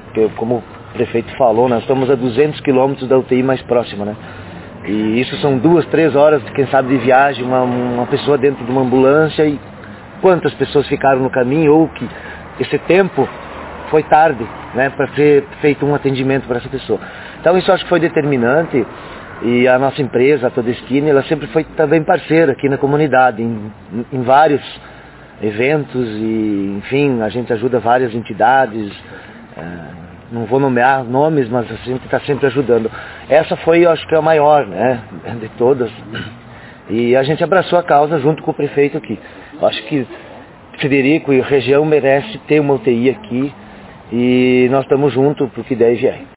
porque como o prefeito falou, nós estamos a 200 quilômetros da UTI mais próxima, né? E isso são 2, 3 horas, quem sabe, de viagem, uma pessoa dentro de uma ambulância, e quantas pessoas ficaram no caminho, ou que esse tempo foi tarde, né, para ser feito um atendimento para essa pessoa. Então isso eu acho que foi determinante, e a nossa empresa, a Todeskine, ela sempre foi também parceira aqui na comunidade, em vários eventos, e enfim, a gente ajuda várias entidades, não vou nomear nomes, mas a gente está sempre ajudando. Essa foi, eu acho que a maior, né, de todas, e a gente abraçou a causa junto com o prefeito aqui. Eu acho que Frederico e a região merece ter uma UTI aqui, e nós estamos juntos para o que der e vier.